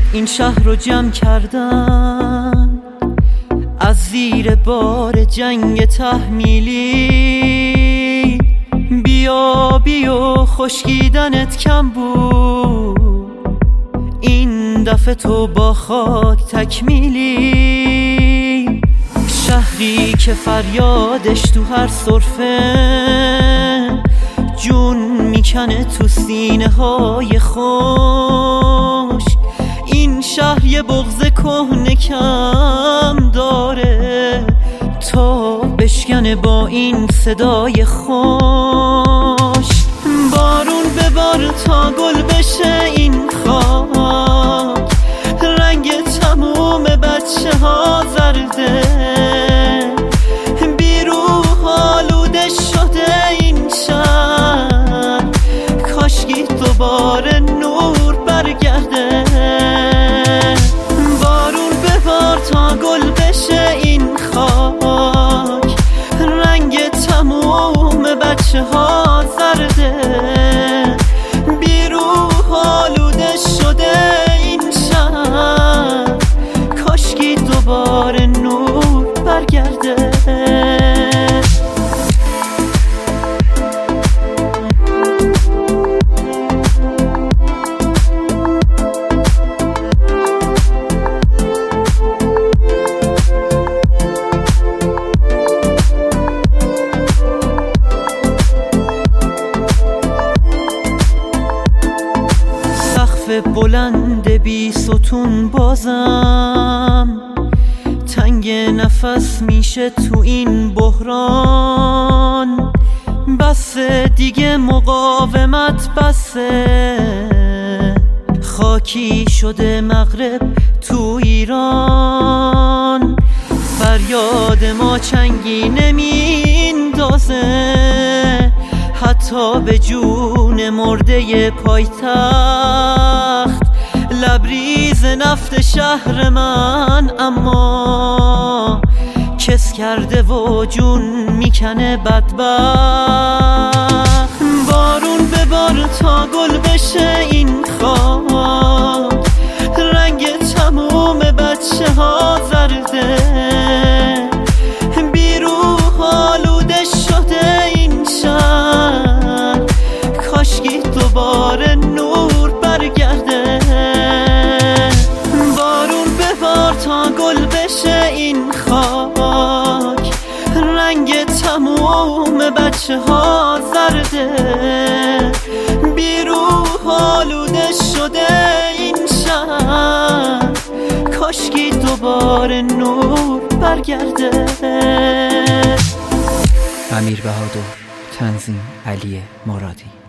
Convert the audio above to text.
این شهر رو جمع کردن از زیر بار جنگ تحمیلی. بیا بیا خشکیدنت کم بود، این دفعه تو با خاک تکمیلی. شهری که فریادش تو هر صرفه جون میکنه تو سینه های خوش. این شهر یه بغض کهنه کم داره تا بشکنه با این صدای خوش. بارون ببار تا گل بشه این خاک، رنگ تموم بچه ها زرده، بیروح آلوده شده این شهر. کاشکی دوباره نور برگرده. بارون ببار تا گل بشه این خاک، رنگ تموم بچه ها زرده، بیروح آلوده شده این شهر. کاشکی دوباره نور برگرده. بلند بی ستون بازم تنگ نفس میشه تو این بحران. بسه دیگه مقاومت بسه، خاکی شده مغرب تو ایران. فریاد ما چنگی نمیندازه حتی به جون مرده پایتخت. لبریز نفت شهر من اما کس کرده و جون میکنه بدبخت. بارون ببار تا گل بشه این خاک، رنگ تموم بچه ها زرده، بیروح آلوده شده این شهر. کاشکی دوباره نور برگرده. بارون ببار تا گل بشه این خاک، رنگ تموم بچه ها زرده، بیروح آلوده شده این شهر. کاشکی دوباره نور برگرده. امیر بهادر، تنظیم علی مرادی.